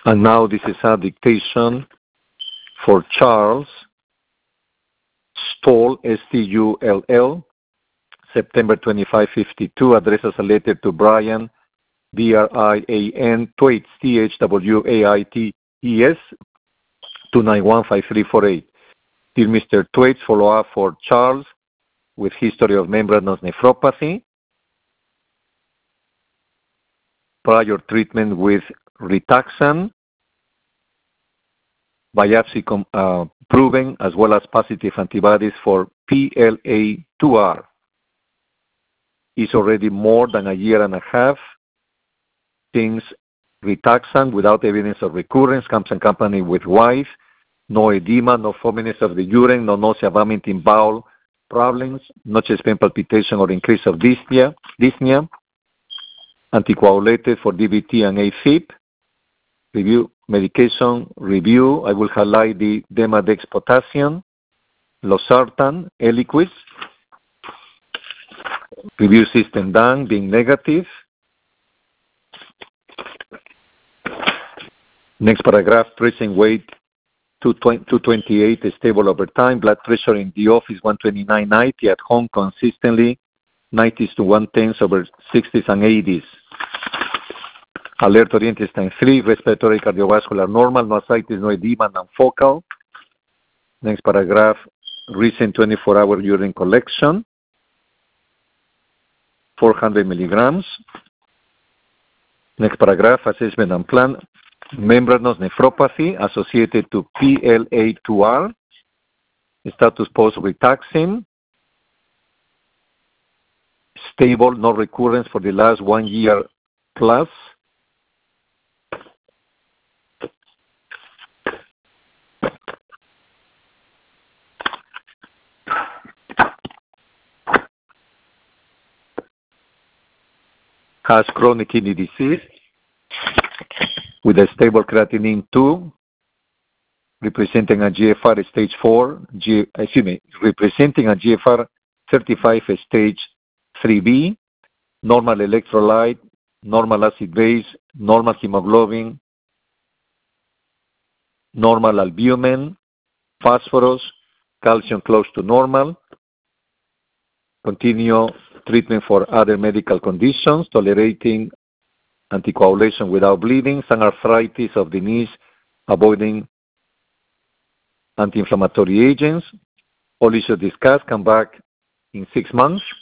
And now this is a dictation for Charles Stull, Stull, September 25, 52, addresses a letter to Brian, Brian Thwaites, Thwaites, 2915348. Dear Mr. Thwaites, follow up for Charles with history of membranous nephropathy, prior treatment with Rituxan, biopsy proven, as well as positive antibodies for PLA2R. It's already more than a year and a half since Rituxan, without evidence of recurrence, comes accompanied with wife, no edema, no foaminess of the urine, no nausea, vomiting, bowel problems, no chest pain, palpitation, or increase of dyspnea, anticoagulated for DVT and AFib. Review medication review. I will highlight the Demodex potassium, losartan, Eliquis. Review system done, being negative. Next paragraph, tracing weight 228 is stable over time. Blood pressure in the office 129/90, at home consistently 90s to 110s over 60s and 80s. Alert oriented intestine 3, respiratory cardiovascular normal, no ascites, no edema, non-focal. Next paragraph, recent 24-hour urine collection, 400 milligrams. Next paragraph, assessment and plan, membranous nephropathy associated to PLA2R, status post-Rituxan, stable, no recurrence for the last 1 year plus. Has chronic kidney disease with a stable creatinine 2, representing a GFR stage 4, representing a GFR 35 stage 3B, normal electrolyte, normal acid base, normal hemoglobin, normal albumin, phosphorus, calcium close to normal. Continue treatment for other medical conditions, tolerating anticoagulation without bleeding, some arthritis of the knees, avoiding anti-inflammatory agents. All issues discussed, come back in 6 months.